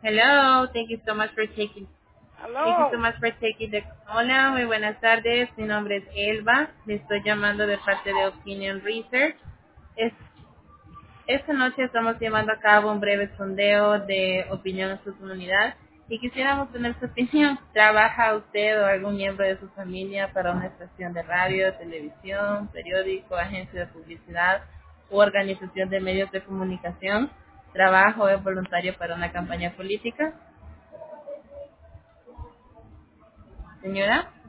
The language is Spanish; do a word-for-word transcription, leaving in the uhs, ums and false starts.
Hello, thank you so much for taking thank you so Aló. much for taking the Hola, muy buenas tardes. Mi nombre es Elba. Le estoy llamando de parte de Opinion Research. Es, esta noche estamos llevando a cabo un breve sondeo de opinión en su comunidad y quisiéramos tener su opinión. ¿Trabaja usted o algún miembro de su familia para una estación de radio, televisión, periódico, agencia de publicidad u organización de medios de comunicación? ¿Trabaja o es voluntario para una campaña política? Señora.